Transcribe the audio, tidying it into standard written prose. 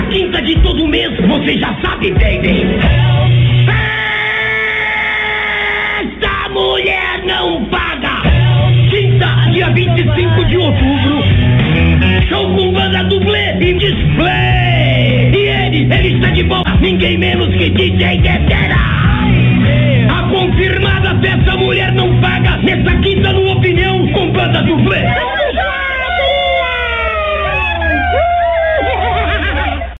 quinta de todo mês, você já sabe, baby. Esta mulher não paga. Quinta, dia 25 de outubro. Show com banda dublê e display. E ele está de boa, ninguém menos que DJ Guetera. A confirmada peça Mulher Não Paga, nessa quinta no Opinião com banda dublê.